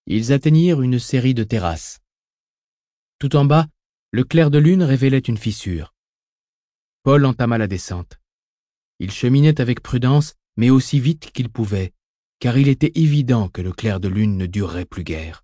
Ils atteignirent une série de terrasses. Tout en bas, le clair de lune révélait une fissure. Paul entama la descente. Il cheminait avec prudence, mais aussi vite qu'il pouvait, car il était évident que le clair de lune ne durerait plus guère.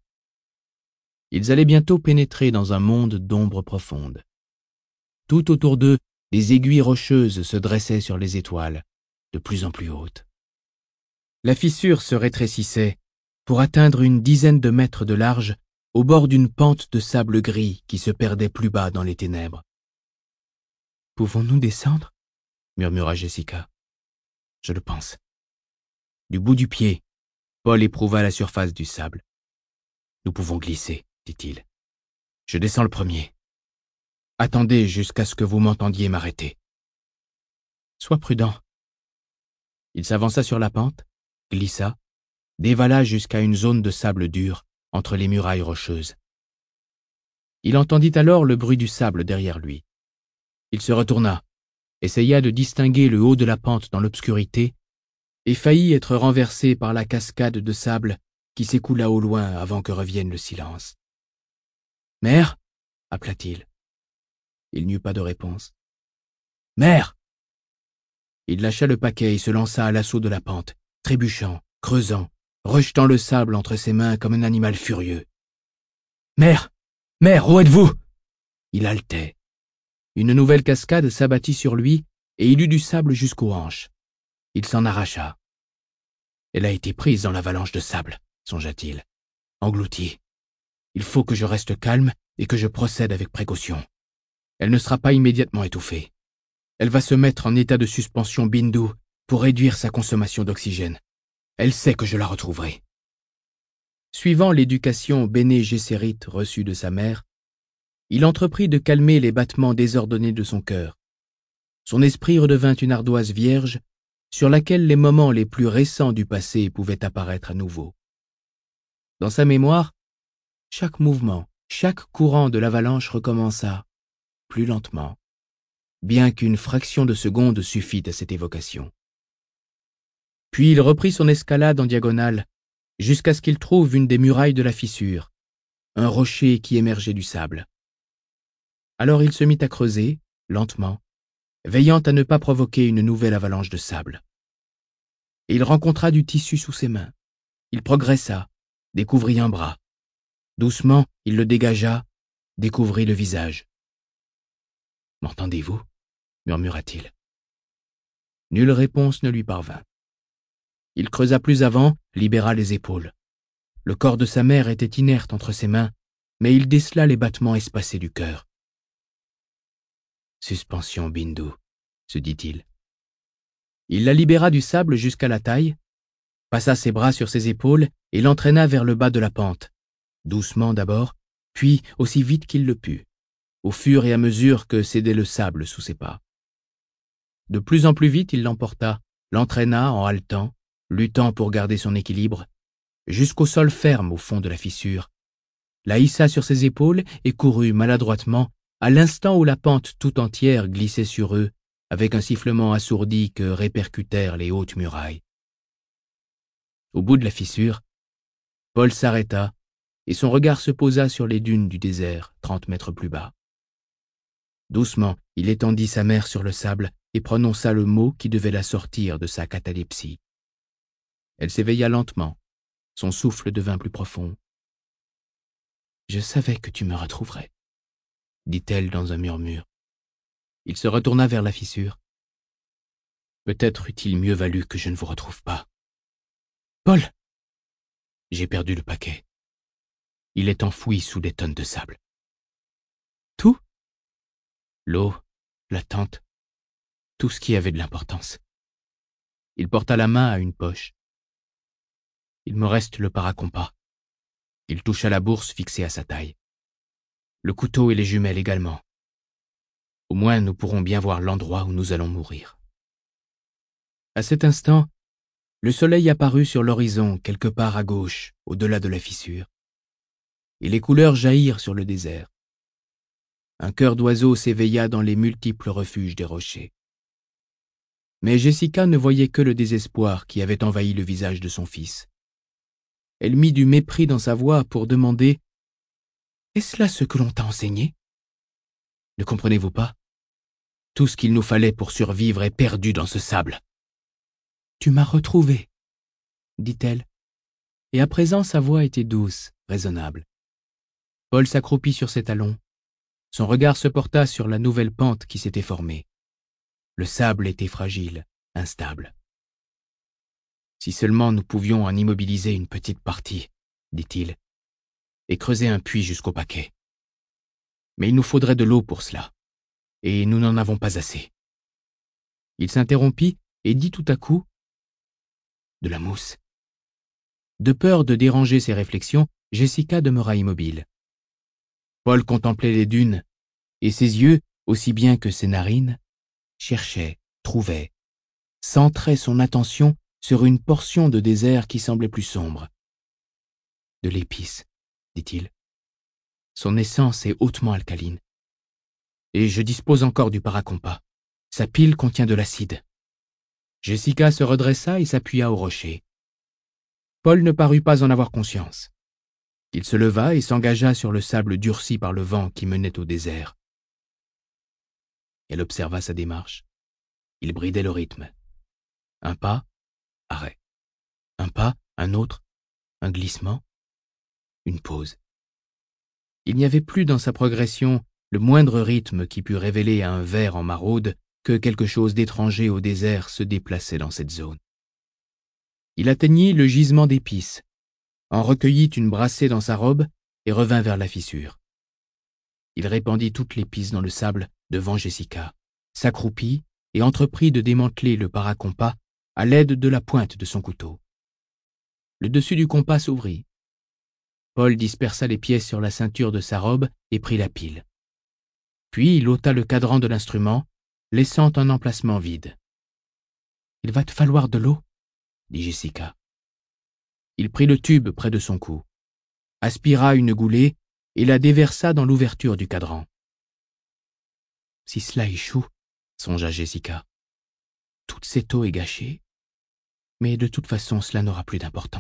Ils allaient bientôt pénétrer dans un monde d'ombre profonde. Tout autour d'eux, des aiguilles rocheuses se dressaient sur les étoiles, de plus en plus hautes. La fissure se rétrécissait pour atteindre une dizaine de mètres de large au bord d'une pente de sable gris qui se perdait plus bas dans les ténèbres. « Pouvons-nous descendre » murmura Jessica. « Je le pense. » Du bout du pied, Paul éprouva la surface du sable. « Nous pouvons glisser, dit-il. Je descends le premier. Attendez jusqu'à ce que vous m'entendiez m'arrêter. » Sois prudent. Il s'avança sur la pente, glissa, dévala jusqu'à une zone de sable dur entre les murailles rocheuses. Il entendit alors le bruit du sable derrière lui. Il se retourna, essaya de distinguer le haut de la pente dans l'obscurité et faillit être renversé par la cascade de sable qui s'écoula au loin avant que revienne le silence. « Mère » appela-t-il. Il n'eut pas de réponse. « Mère » Il lâcha le paquet et se lança à l'assaut de la pente, trébuchant, creusant, rejetant le sable entre ses mains comme un animal furieux. « Mère ! Mère, où êtes-vous » Il haletait. Une nouvelle cascade s'abattit sur lui et il eut du sable jusqu'aux hanches. Il s'en arracha. Elle a été prise dans l'avalanche de sable, songea-t-il. Engloutie. Il faut que je reste calme et que je procède avec précaution. Elle ne sera pas immédiatement étouffée. Elle va se mettre en état de suspension Bindu pour réduire sa consommation d'oxygène. Elle sait que je la retrouverai. Suivant l'éducation Bene Gesserit reçue de sa mère, il entreprit de calmer les battements désordonnés de son cœur. Son esprit redevint une ardoise vierge sur laquelle les moments les plus récents du passé pouvaient apparaître à nouveau. Dans sa mémoire, chaque mouvement, chaque courant de l'avalanche recommença, plus lentement, bien qu'une fraction de seconde suffît à cette évocation. Puis il reprit son escalade en diagonale, jusqu'à ce qu'il trouve une des murailles de la fissure, un rocher qui émergeait du sable. Alors il se mit à creuser, lentement, veillant à ne pas provoquer une nouvelle avalanche de sable. Et il rencontra du tissu sous ses mains. Il progressa, découvrit un bras. Doucement, il le dégagea, découvrit le visage. « M'entendez-vous » murmura-t-il. Nulle réponse ne lui parvint. Il creusa plus avant, libéra les épaules. Le corps de sa mère était inerte entre ses mains, mais il décela les battements espacés du cœur. « Suspension Bindu » se dit-il. Il la libéra du sable jusqu'à la taille, passa ses bras sur ses épaules et l'entraîna vers le bas de la pente, doucement d'abord, puis aussi vite qu'il le put, au fur et à mesure que cédait le sable sous ses pas. De plus en plus vite, il l'emporta, l'entraîna en haletant, luttant pour garder son équilibre, jusqu'au sol ferme au fond de la fissure, la hissa sur ses épaules et courut maladroitement à l'instant où la pente tout entière glissait sur eux avec un sifflement assourdi que répercutèrent les hautes murailles. Au bout de la fissure, Paul s'arrêta et son regard se posa sur les dunes du désert, 30 mètres plus bas. Doucement, il étendit sa mère sur le sable et prononça le mot qui devait la sortir de sa catalepsie. Elle s'éveilla lentement, son souffle devint plus profond. « Je savais que tu me retrouverais », dit-elle dans un murmure. Il se retourna vers la fissure. « Peut-être eût-il mieux valu que je ne vous retrouve pas. »« Paul !» J'ai perdu le paquet. Il est enfoui sous des tonnes de sable. « Tout ?» L'eau, la tente, tout ce qui avait de l'importance. Il porta la main à une poche. Il me reste le paracompas. Il toucha la bourse fixée à sa taille. Le couteau et les jumelles également. Au moins nous pourrons bien voir l'endroit où nous allons mourir. À cet instant, le soleil apparut sur l'horizon quelque part à gauche, au-delà de la fissure. Et les couleurs jaillirent sur le désert. Un chœur d'oiseaux s'éveilla dans les multiples refuges des rochers. Mais Jessica ne voyait que le désespoir qui avait envahi le visage de son fils. elle mit du mépris dans sa voix pour demander « Est-ce là ce que l'on t'a enseigné ?» Ne comprenez-vous pas? Tout ce qu'il nous fallait pour survivre est perdu dans ce sable. Tu m'as retrouvé, dit-elle, et à présent sa voix était douce, raisonnable. Paul s'accroupit sur ses talons. Son regard se porta sur la nouvelle pente qui s'était formée. Le sable était fragile, instable. Si seulement nous pouvions en immobiliser une petite partie, dit-il, et creuser un puits jusqu'au paquet. Mais il nous faudrait de l'eau pour cela, et nous n'en avons pas assez. Il s'interrompit et dit tout à coup « De la mousse ». De peur de déranger ses réflexions, Jessica demeura immobile. Paul contemplait les dunes, et ses yeux, aussi bien que ses narines, cherchaient, trouvaient, centraient son attention sur une portion de désert qui semblait plus sombre. « De l'épice », dit-il. « Son essence est hautement alcaline. Et je dispose encore du paracompa. Sa pile contient de l'acide. » Jessica se redressa et s'appuya au rocher. Paul ne parut pas en avoir conscience. Il se leva et s'engagea sur le sable durci par le vent qui menait au désert. Elle observa sa démarche. Il bridait le rythme. Un pas, arrêt. Un pas, un autre, un glissement, une pause. Il n'y avait plus dans sa progression le moindre rythme qui pût révéler à un ver en maraude que quelque chose d'étranger au désert se déplaçait dans cette zone. Il atteignit le gisement d'épices, en recueillit une brassée dans sa robe et revint vers la fissure. Il répandit toute l'épice dans le sable devant Jessica, s'accroupit et entreprit de démanteler le paracompas à l'aide de la pointe de son couteau. Le dessus du compas s'ouvrit. Paul dispersa les pièces sur la ceinture de sa robe et prit la pile. Puis il ôta le cadran de l'instrument, laissant un emplacement vide. « Il va te falloir de l'eau » dit Jessica. Il prit le tube près de son cou, aspira une goulée et la déversa dans l'ouverture du cadran. « Si cela échoue, » songea Jessica, « toute cette eau est gâchée, mais de toute façon cela n'aura plus d'importance. »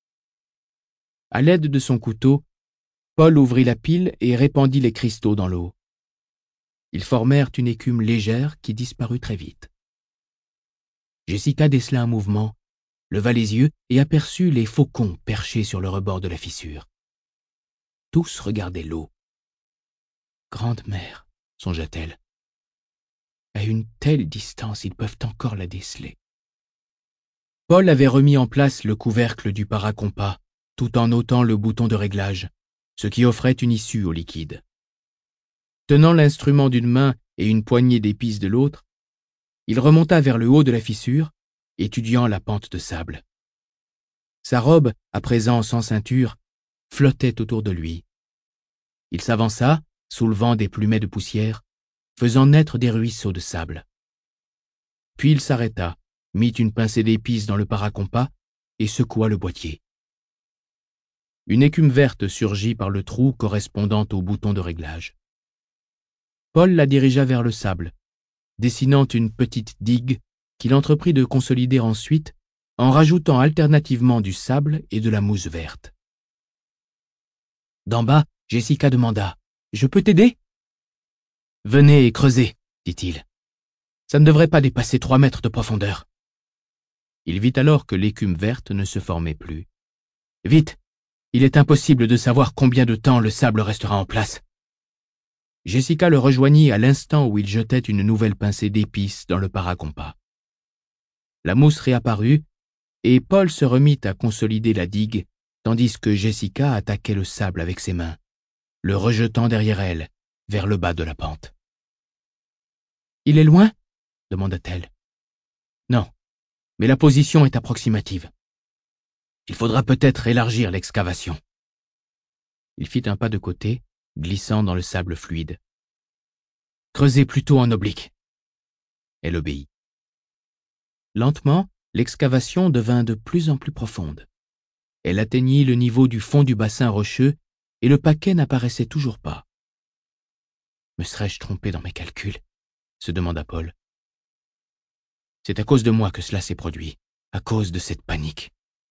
À l'aide de son couteau, Paul ouvrit la pile et répandit les cristaux dans l'eau. Ils formèrent une écume légère qui disparut très vite. Jessica décela un mouvement, leva les yeux et aperçut les faucons perchés sur le rebord de la fissure. Tous regardaient l'eau. « Grande mère », songea-t-elle. « À une telle distance, ils peuvent encore la déceler. » Paul avait remis en place le couvercle du paracompas, tout en ôtant le bouton de réglage, ce qui offrait une issue au liquide. Tenant l'instrument d'une main et une poignée d'épices de l'autre, il remonta vers le haut de la fissure, étudiant la pente de sable. Sa robe, à présent sans ceinture, flottait autour de lui. Il s'avança, soulevant des plumets de poussière, faisant naître des ruisseaux de sable. Puis il s'arrêta, mit une pincée d'épices dans le paracompas et secoua le boîtier. Une écume verte surgit par le trou correspondant au bouton de réglage. Paul la dirigea vers le sable, dessinant une petite digue qu'il entreprit de consolider ensuite en rajoutant alternativement du sable et de la mousse verte. D'en bas, Jessica demanda « Je peux t'aider ?»« Venez et creusez, » dit-il. « Ça ne devrait pas dépasser 3 mètres de profondeur. » Il vit alors que l'écume verte ne se formait plus. « Vite, il est impossible de savoir combien de temps le sable restera en place. » Jessica le rejoignit à l'instant où il jetait une nouvelle pincée d'épices dans le paracompas. La mousse réapparut et Paul se remit à consolider la digue tandis que Jessica attaquait le sable avec ses mains, le rejetant derrière elle, vers le bas de la pente. « Il est loin ?» demanda-t-elle. « Non, mais la position est approximative. Il faudra peut-être élargir l'excavation. » Il fit un pas de côté, glissant dans le sable fluide. « Creusez plutôt en oblique. » Elle obéit. Lentement, l'excavation devint de plus en plus profonde. Elle atteignit le niveau du fond du bassin rocheux et le paquet n'apparaissait toujours pas. « Me serais-je trompé dans mes calculs ?» se demanda Paul. « C'est à cause de moi que cela s'est produit, à cause de cette panique.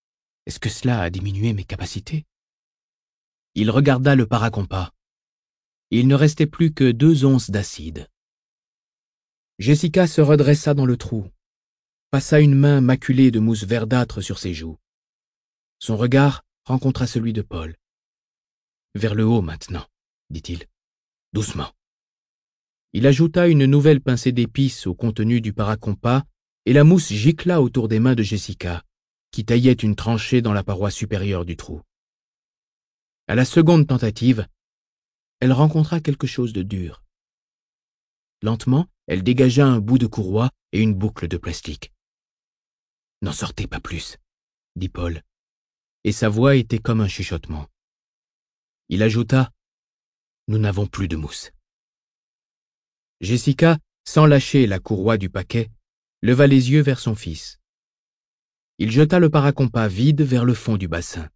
Est-ce que cela a diminué mes capacités? Il regarda le paracompas. Il ne restait plus que 2 onces d'acide. Jessica se redressa dans le trou, passa une main maculée de mousse verdâtre sur ses joues. Son regard rencontra celui de Paul. « Vers le haut maintenant, » dit-il. « Doucement. » Il ajouta une nouvelle pincée d'épices au contenu du paracompas et la mousse gicla autour des mains de Jessica, qui taillait une tranchée dans la paroi supérieure du trou. À la seconde tentative, elle rencontra quelque chose de dur. Lentement, elle dégagea un bout de courroie et une boucle de plastique. « N'en sortez pas plus, » dit Paul, et sa voix était comme un chuchotement. Il ajouta « Nous n'avons plus de mousse. » Jessica, sans lâcher la courroie du paquet, leva les yeux vers son fils. Il jeta le paracompas vide vers le fond du bassin.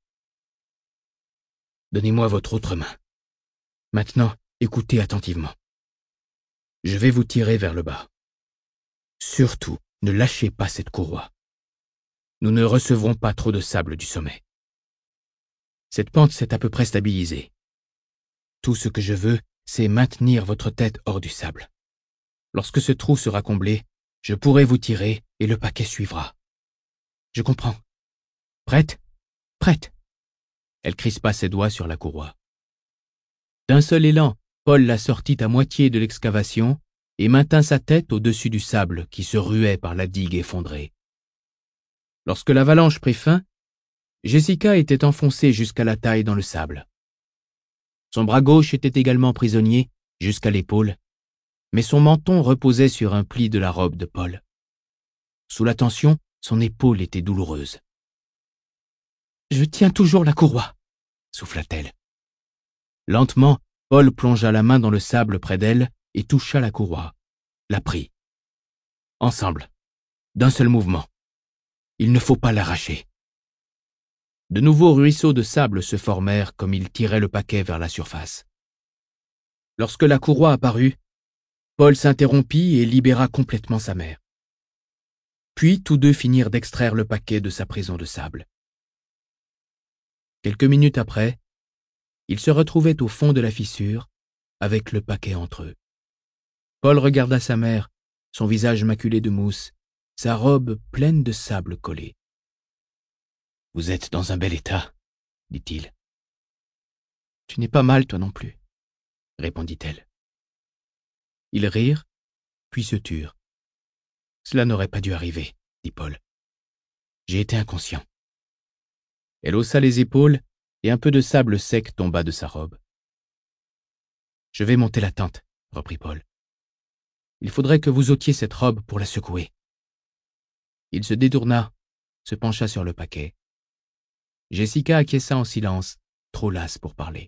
« Donnez-moi votre autre main. Maintenant, écoutez attentivement. Je vais vous tirer vers le bas. Surtout, ne lâchez pas cette courroie. Nous ne recevrons pas trop de sable du sommet. Cette pente s'est à peu près stabilisée. Tout ce que je veux, c'est maintenir votre tête hors du sable. Lorsque ce trou sera comblé, je pourrai vous tirer et le paquet suivra. Je comprends. Prête? Prête. Elle crispa ses doigts sur la courroie. D'un seul élan, Paul la sortit à moitié de l'excavation et maintint sa tête au-dessus du sable qui se ruait par la digue effondrée. Lorsque l'avalanche prit fin, Jessica était enfoncée jusqu'à la taille dans le sable. Son bras gauche était également prisonnier jusqu'à l'épaule, mais son menton reposait sur un pli de la robe de Paul. Sous la tension, son épaule était douloureuse. « Je tiens toujours la courroie, » souffla-t-elle. Lentement, Paul plongea la main dans le sable près d'elle et toucha la courroie, la prit. Ensemble, d'un seul mouvement. Il ne faut pas l'arracher. De nouveaux ruisseaux de sable se formèrent comme ils tiraient le paquet vers la surface. Lorsque la courroie apparut, Paul s'interrompit et libéra complètement sa mère. Puis tous deux finirent d'extraire le paquet de sa prison de sable. Quelques minutes après, ils se retrouvaient au fond de la fissure, avec le paquet entre eux. Paul regarda sa mère, son visage maculé de mousse, sa robe pleine de sable collé. « Vous êtes dans un bel état, » dit-il. « Tu n'es pas mal, toi non plus, » répondit-elle. Ils rirent, puis se turent. « Cela n'aurait pas dû arriver, » dit Paul. « J'ai été inconscient. » Elle haussa les épaules et un peu de sable sec tomba de sa robe. « Je vais monter la tente, » reprit Paul. « Il faudrait que vous ôtiez cette robe pour la secouer. » Il se détourna, se pencha sur le paquet. Jessica acquiesça en silence, trop lasse pour parler.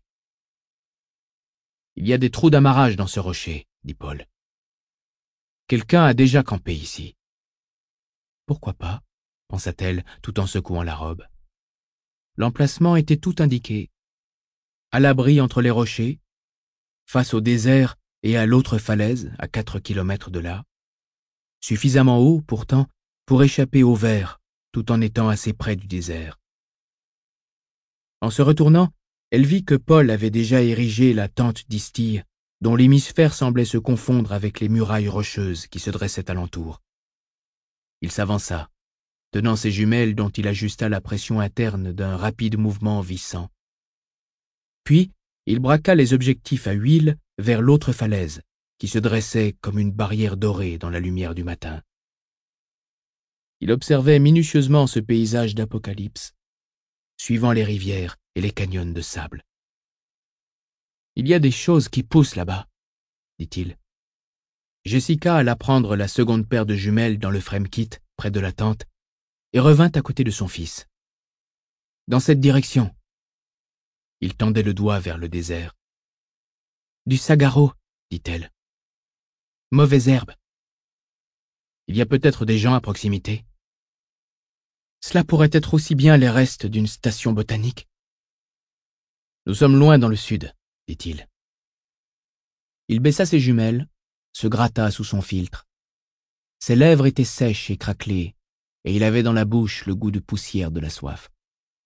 « Il y a des trous d'amarrage dans ce rocher, » dit Paul. « Quelqu'un a déjà campé ici. »« Pourquoi pas ?» pensa-t-elle tout en secouant la robe. L'emplacement était tout indiqué. À l'abri entre les rochers, face au désert et à l'autre falaise, à 4 kilomètres de là. Suffisamment haut, pourtant, pour échapper au vert, tout en étant assez près du désert. En se retournant, elle vit que Paul avait déjà érigé la tente d'Istille, dont l'hémisphère semblait se confondre avec les murailles rocheuses qui se dressaient alentour. Il s'avança, tenant ses jumelles dont il ajusta la pression interne d'un rapide mouvement vissant. Puis, il braqua les objectifs à huile vers l'autre falaise, qui se dressait comme une barrière dorée dans la lumière du matin. Il observait minutieusement ce paysage d'apocalypse, suivant les rivières et les canyons de sable. « Il y a des choses qui poussent là-bas, » dit-il. Jessica alla prendre la seconde paire de jumelles dans le frame-kit, près de la tente, et revint à côté de son fils. « Dans cette direction. » Il tendait le doigt vers le désert. « Du sagaro, » dit-elle. « Mauvaise herbe. Il y a peut-être des gens à proximité. Cela pourrait être aussi bien les restes d'une station botanique. »« Nous sommes loin dans le sud, » dit-il. Il baissa ses jumelles, se gratta sous son filtre. Ses lèvres étaient sèches et craquelées, et il avait dans la bouche le goût de poussière de la soif.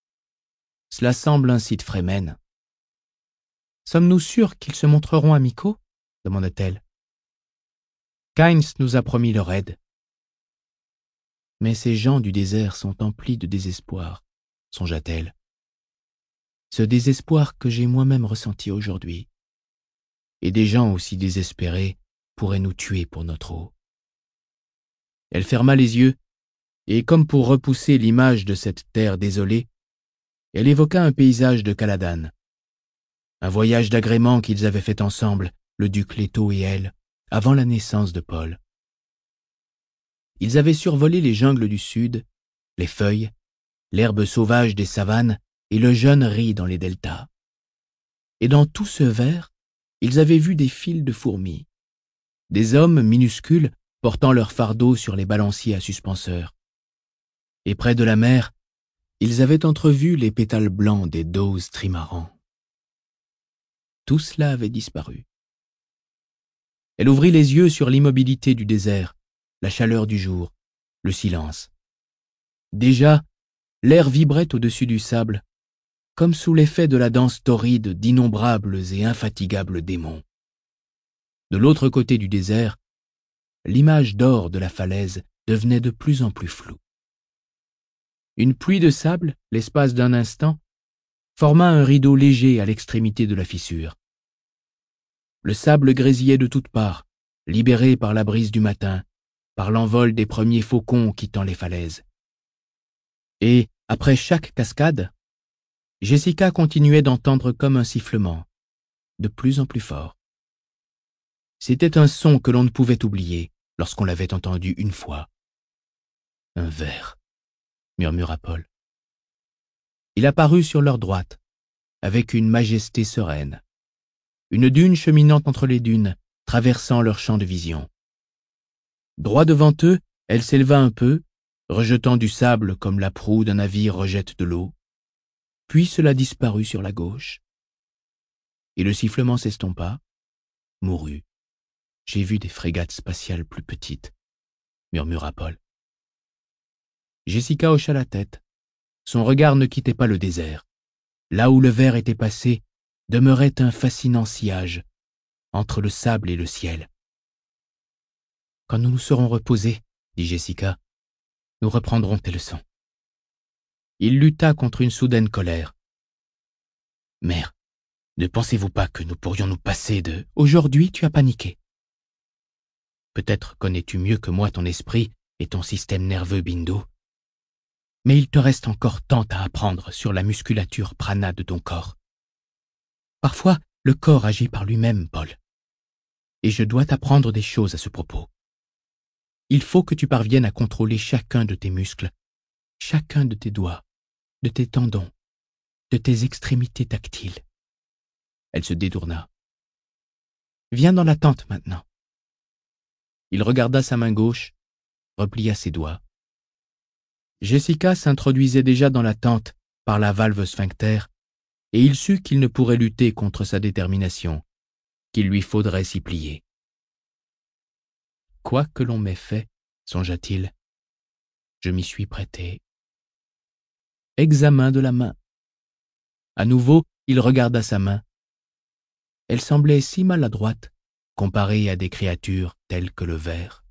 Cela semble un site Fremen. Sommes-nous sûrs qu'ils se montreront amicaux? Demanda-t-elle. Kynes nous a promis leur aide. Mais ces gens du désert sont emplis de désespoir, songea-t-elle. Ce désespoir que j'ai moi-même ressenti aujourd'hui. Et des gens aussi désespérés pourraient nous tuer pour notre eau. Elle ferma les yeux, et comme pour repousser l'image de cette terre désolée, elle évoqua un paysage de Caladan. Un voyage d'agrément qu'ils avaient fait ensemble, le duc Leto et elle, avant la naissance de Paul. Ils avaient survolé les jungles du sud, les feuilles, l'herbe sauvage des savanes et le jeune riz dans les deltas. Et dans tout ce vert, ils avaient vu des files de fourmis, des hommes minuscules portant leurs fardeaux sur les balanciers à suspenseurs. Et près de la mer, ils avaient entrevu les pétales blancs des doses trimarans. Tout cela avait disparu. Elle ouvrit les yeux sur l'immobilité du désert, la chaleur du jour, le silence. Déjà, l'air vibrait au-dessus du sable, comme sous l'effet de la danse torride d'innombrables et infatigables démons. De l'autre côté du désert, l'image d'or de la falaise devenait de plus en plus floue. Une pluie de sable, l'espace d'un instant, forma un rideau léger à l'extrémité de la fissure. Le sable grésillait de toutes parts, libéré par la brise du matin, par l'envol des premiers faucons quittant les falaises. Et, après chaque cascade, Jessica continuait d'entendre comme un sifflement, de plus en plus fort. C'était un son que l'on ne pouvait oublier lorsqu'on l'avait entendu une fois. Un ver, murmura Paul. Il apparut sur leur droite, avec une majesté sereine. Une dune cheminant entre les dunes, traversant leur champ de vision. Droit devant eux, elle s'éleva un peu, rejetant du sable comme la proue d'un navire rejette de l'eau. Puis cela disparut sur la gauche. Et le sifflement s'estompa, mourut. J'ai vu des frégates spatiales plus petites, murmura Paul. Jessica hocha la tête. Son regard ne quittait pas le désert. Là où le ver était passé, demeurait un fascinant sillage, entre le sable et le ciel. Quand nous nous serons reposés, dit Jessica, nous reprendrons tes leçons. Il lutta contre une soudaine colère. Mère, ne pensez-vous pas que nous pourrions nous passer de... Aujourd'hui, tu as paniqué. Peut-être connais-tu mieux que moi ton esprit et ton système nerveux Bindo. Mais il te reste encore tant à apprendre sur la musculature prana de ton corps. Parfois, le corps agit par lui-même, Paul. Et je dois t'apprendre des choses à ce propos. Il faut que tu parviennes à contrôler chacun de tes muscles, chacun de tes doigts, de tes tendons, de tes extrémités tactiles. Elle se détourna. Viens dans la tente maintenant. Il regarda sa main gauche, replia ses doigts. Jessica s'introduisait déjà dans la tente par la valve sphincter, et il sut qu'il ne pourrait lutter contre sa détermination, qu'il lui faudrait s'y plier. Quoi que l'on m'ait fait, songea-t-il, je m'y suis prêté. Examen de la main. À nouveau, il regarda sa main. Elle semblait si maladroite, comparée à des créatures telles que le ver.